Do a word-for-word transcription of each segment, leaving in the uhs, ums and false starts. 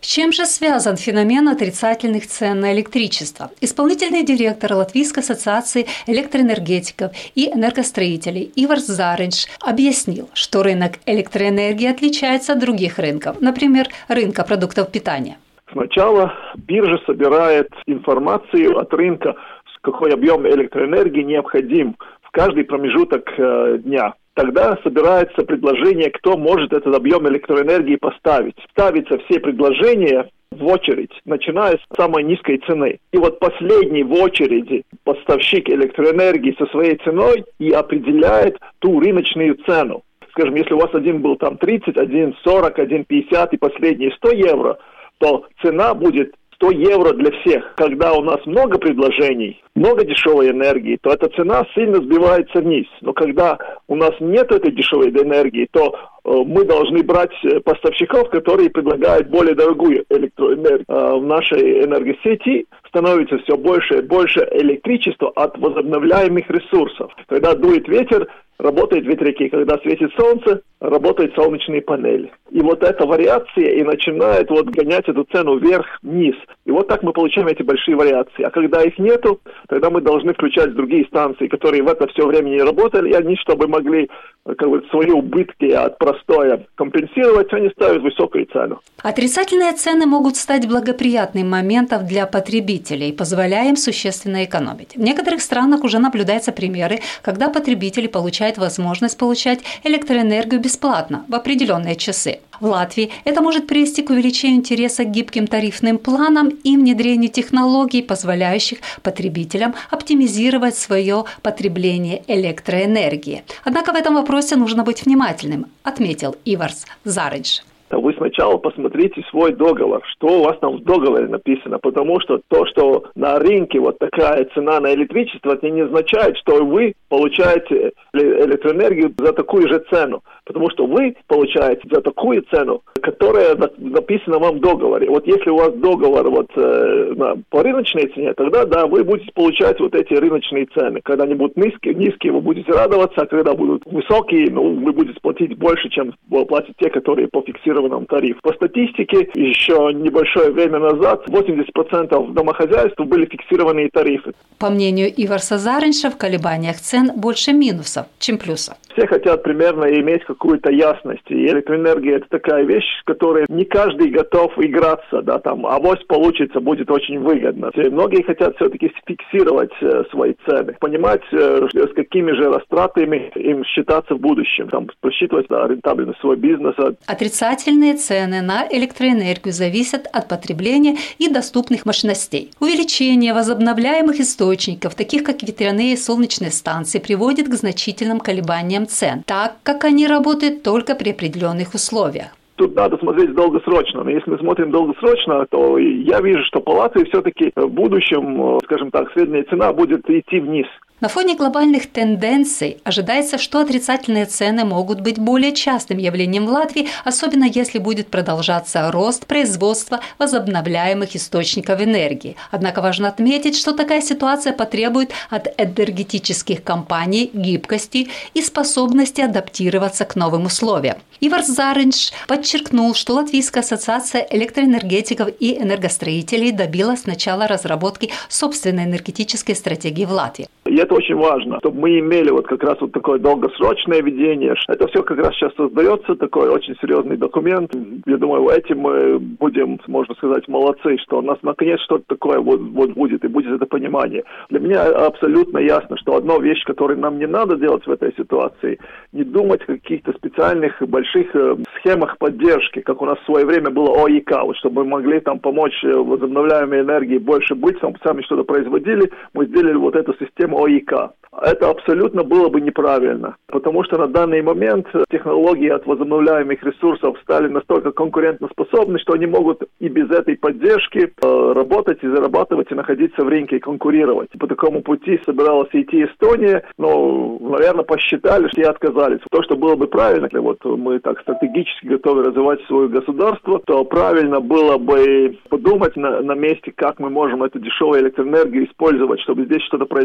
С чем же связан феномен отрицательных цен на электричество? Исполнительный директор Латвийской ассоциации электроэнергетиков и энергостроителей Иварс Заринш объяснил, что рынок электроэнергии отличается от других рынков, например, рынка продуктов питания. Сначала биржа собирает информацию от рынка, какой объем электроэнергии необходим в каждый промежуток э, дня. Тогда собирается предложение, кто может этот объем электроэнергии поставить. Ставятся все предложения в очередь, начиная с самой низкой цены. И вот последний в очереди поставщик электроэнергии со своей ценой и определяет ту рыночную цену. Скажем, если у вас один был там тридцать, один сорок, один пятьдесят и последний сто евро, то цена будет сто евро для всех. Когда у нас много предложений, много дешевой энергии, то эта цена сильно сбивается вниз. Но когда у нас нет этой дешевой энергии, то э, мы должны брать поставщиков, которые предлагают более дорогую электроэнергию. Э, в нашей энергосети становится все больше и больше электричества от возобновляемых ресурсов. Когда дует ветер, работают ветряки. Когда светит солнце, работают солнечные панели. И вот эта вариация и начинает вот гонять эту цену вверх-вниз. И вот так мы получаем эти большие вариации. А когда их нету, тогда мы должны включать другие станции, которые в это все время не работали, и они, чтобы могли как бы, свои убытки от простоя компенсировать, они ставят высокую цену. Отрицательные цены могут стать благоприятным моментом для потребителей, позволяя им существенно экономить. В некоторых странах уже наблюдаются примеры, когда потребители получают возможность получать электроэнергию бесплатно в определенные часы. В Латвии это может привести к увеличению интереса к гибким тарифным планам и внедрению технологий, позволяющих потребителям оптимизировать свое потребление электроэнергии. Однако в этом вопросе нужно быть внимательным, отметил Иварс Заринш. Вы сначала посмотрите свой договор, что у вас там в договоре написано, потому что то, что на рынке вот такая цена на электричество, это не означает, что вы получаете электроэнергию за такую же цену, потому что вы получаете за такую цену, которая написана вам в договоре. Вот если у вас договор вот, э, на, по рыночной цене, тогда да, вы будете получать вот эти рыночные цены. Когда они будут низкие, низкие, вы будете радоваться, а когда будут высокие, ну, вы будете платить больше, чем платят те, которые по фиксированному тарифу. По статистике, еще небольшое время назад восемьдесят процентов домохозяйств были фиксированные тарифы. По мнению Иварса Заринша, в колебаниях цен больше минусов, чем плюсов. Все хотят примерно иметь какую-то ясность. И электроэнергия – это такая вещь, с которой не каждый готов играться. Да, там, авось получится, будет очень выгодно. И многие хотят все-таки фиксировать э, свои цены, понимать, э, с какими же растратами им считаться в будущем, там, просчитывать да, рентабельность своего бизнеса. Отрицательные цены на электроэнергию зависят от потребления и доступных мощностей. Увеличение возобновляемых источников, таких как ветряные и солнечные станции, приводит к значительным колебаниям цен, так как они работают только при определенных условиях. Тут надо смотреть долгосрочно. Но если мы смотрим долгосрочно, то я вижу, что по Латвии все-таки в будущем, скажем так, средняя цена будет идти вниз. На фоне глобальных тенденций ожидается, что отрицательные цены могут быть более частым явлением в Латвии, особенно если будет продолжаться рост производства возобновляемых источников энергии. Однако важно отметить, что такая ситуация потребует от энергетических компаний гибкости и способности адаптироваться к новым условиям. Иварс Заринш подчеркнул, что Латвийская ассоциация электроэнергетиков и энергостроителей добилась начала разработки собственной энергетической стратегии в Латвии. И это очень важно, чтобы мы имели вот как раз вот такое долгосрочное видение. Это все как раз сейчас создается, такой очень серьезный документ. Я думаю, этим мы будем, можно сказать, молодцы, что у нас наконец что-то такое вот, вот будет, и будет это понимание. Для меня абсолютно ясно, что одна вещь, которую нам не надо делать в этой ситуации, не думать о каких-то специальных больших схемах поддержки, как у нас в свое время было ОИК, вот, чтобы мы могли там помочь возобновляемой энергии больше быть, там, сами что-то производили, мы сделали вот эту систему ОИК. Это абсолютно было бы неправильно, потому что на данный момент технологии от возобновляемых ресурсов стали настолько конкурентоспособны, что они могут и без этой поддержки э, работать и зарабатывать, и находиться в рынке, и конкурировать. По такому пути собиралась идти Эстония, но, наверное, посчитали, что и отказались. То, что было бы правильно, если вот мы так стратегически готовы развивать свое государство, то правильно было бы подумать на, на месте, как мы можем эту дешевую электроэнергию использовать, чтобы здесь что-то производить, не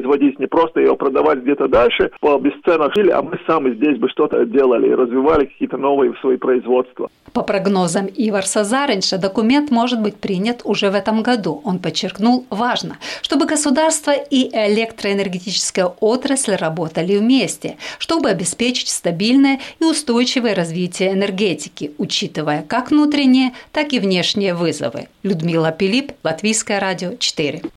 просто ее продавать где-то дальше по бесценок, а мы сами здесь бы что-то делали, развивали какие-то новые свои производства. По прогнозам Иварса Заринша, документ может быть принят уже в этом году. Он подчеркнул, важно, чтобы государство и электроэнергетическая отрасль работали вместе, чтобы обеспечить стабильное и устойчивое развитие энергетики, учитывая как внутренние, так и внешние вызовы. Людмила Пилип, Латвийское радио четыре.